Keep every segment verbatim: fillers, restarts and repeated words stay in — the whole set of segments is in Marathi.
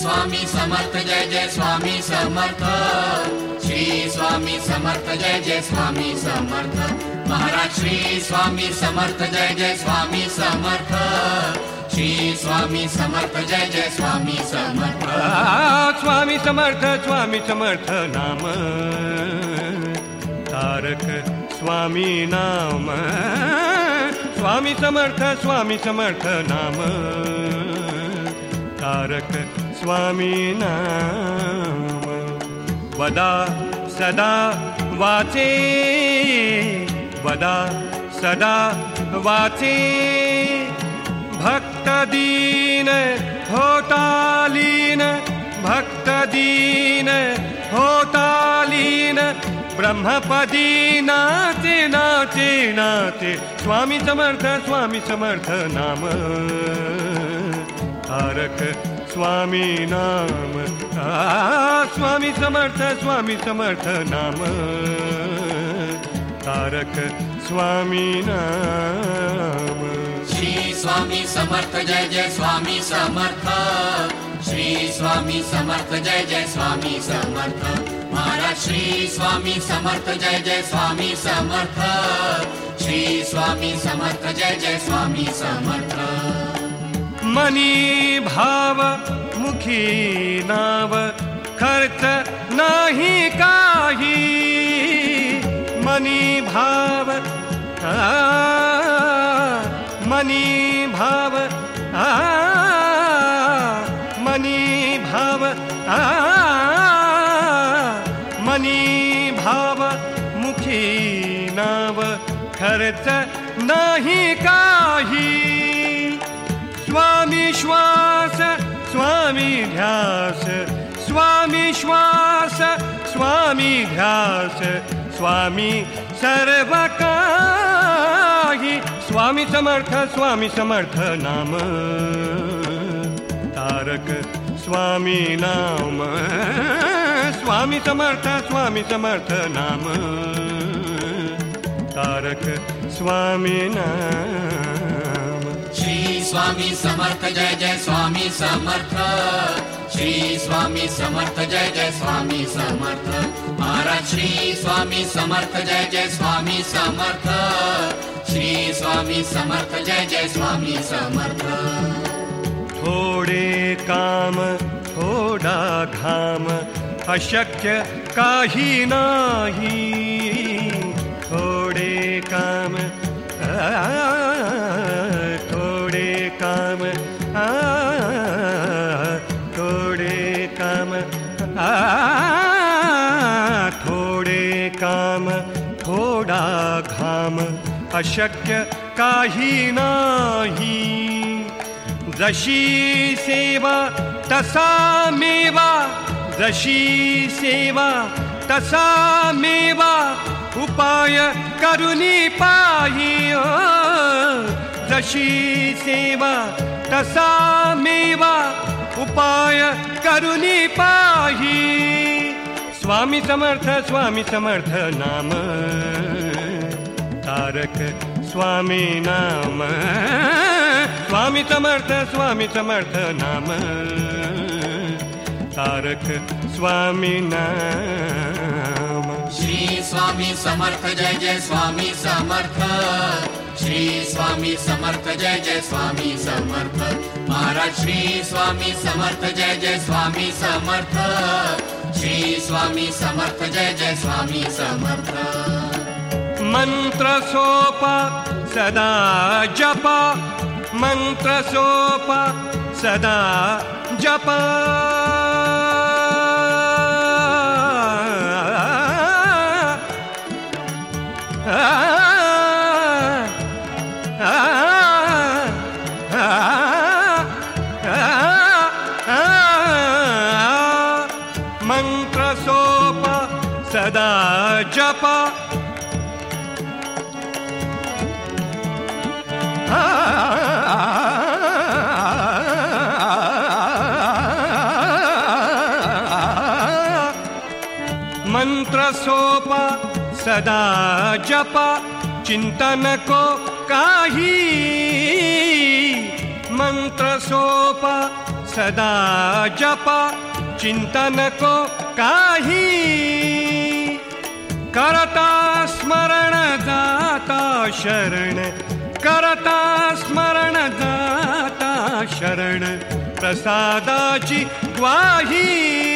स्वामी समर्थ जय जय स्वामी समर्थ, श्री स्वामी समर्थ जय जय स्वामी समर्थ, महाराज श्री स्वामी समर्थ जय जय स्वामी समर्थ, श्री स्वामी समर्थ जय जय स्वामी समर्थ. स्वामी समर्थ स्वामी समर्थ नाम तारक स्वामी नाम, स्वामी समर्थ स्वामी समर्थ नाम तारक स्वामी नाम. वदा सदा वाचे, वदा सदा वाचे, भक्त दीन होतालीन, भक्त दीन होतालीन, ब्रह्मपदी नाचे नाचे नाचे. स्वामी समर्थ स्वामी समर्थ नाम तारक स्वामी नाम. स्वामी समर्थ स्वामी समर्थ नाम तारक स्वामी नाम. श्री स्वामी समर्थ जय जय स्वामी समर्थ, श्री स्वामी समर्थ जय जय स्वामी समर्थ, महाराज श्री स्वामी समर्थ जय जय स्वामी समर्थ, श्री स्वामी समर्थ जय जय स्वामी समर्थ. मनी भाव मुखी नाव, खर्च नाही काही, मनी भाव आ, मनी भाव आ, मनी भाव आ, मनी भाव मुखी नाव, खर्च नाही काही. स्वामी श्वास स्वामी ध्यास, स्वामी श्वास स्वामी ध्यास, स्वामी सर्व काही. स्वामी समर्थ स्वामी समर्थ नाम तारक स्वामी नाम. स्वामी समर्थ स्वामी समर्थ नाम तारक स्वामी नाम. श्री स्वामी समर्थ जय जय स्वामी समर्थ, श्री स्वामी समर्थ जय जय स्वामी समर्थ, महाराज श्री स्वामी समर्थ जय जय स्वामी समर्थ, श्री स्वामी समर्थ जय जय स्वामी समर्थ. थोडे काम थोडा घाम, अशक्य काही नाही. थोडे काम आ, थोडे काम आ, थोडे काम आ, थोडे काम थोडा घाम, अशक्य काही नाही. जशी सेवा तसा मेवा, जशी सेवा तसा मेवा, उपाय करुनी पाही. जशी सेवा तसा मेवा, उपाय करुनी पाही. स्वामी समर्थ स्वामी समर्थ नाम तारक स्वामी नाम. स्वामी समर्थ स्वामी समर्थ नाम तारक स्वामी नाम. श्री स्वामी समर्थ जय जय स्वामी समर्थ, श्री स्वामी समर्थ जय जय स्वामी समर्थ, महाराज श्री स्वामी समर्थ जय जय स्वामी समर्थ, श्री स्वामी समर्थ जय जय स्वामी समर्थ. मंत्र सोपा सदा जपा, मंत्र सोपा सदा जपा. मंत्र सोपा सदा जपा. मंत्र सोपा सदा जपा, चिंतन को काही. मंत्र सोपा सदा जपा चिंता नको काही, करता स्मरण जाता शरण, करता स्मरण जाता शरण, प्रसादाची ग्वाही,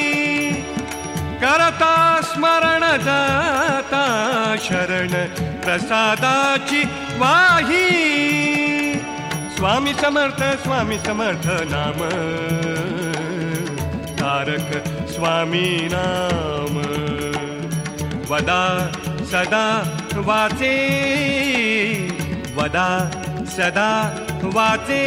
करता स्मरण जाता शरण, प्रसादाची ग्वाही. स्वामी समर्थ स्वामी समर्थ नाम, तारक स्वामी नाम. वदा सदा वाचे, वदा सदा वाचे,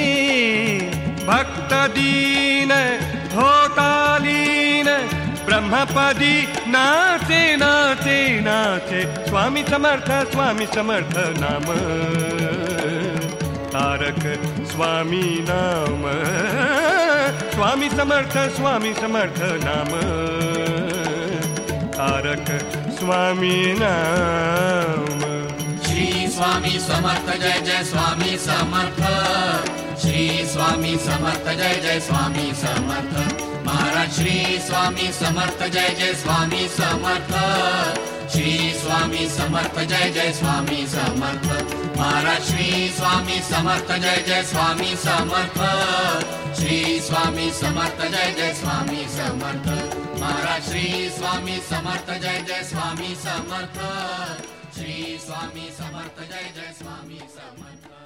भक्त दीन होतालीन, ब्रह्मपदी नाचे नाचे नाचे. स्वामी समर्थ स्वामी समर्थ नाम, तारक स्वामी नाम. स्वामी समर्थ स्वामी समर्थ नाम, तारक स्वामी नाम. श्री स्वामी समर्थ जय जय स्वामी समर्थ, श्री स्वामी समर्थ जय जय स्वामी समर्थ. महाराज श्री स्वामी समर्थ जय जय स्वामी समर्थ, श्री स्वामी समर्थ जय जय स्वामी समर्थ. महाराज श्री स्वामी समर्थ जय जय स्वामी समर्थ, श्री स्वामी समर्थ जय जय स्वामी समर्थ. महाराज श्री स्वामी समर्थ जय जय स्वामी समर्थ, श्री स्वामी समर्थ जय जय स्वामी समर्थ.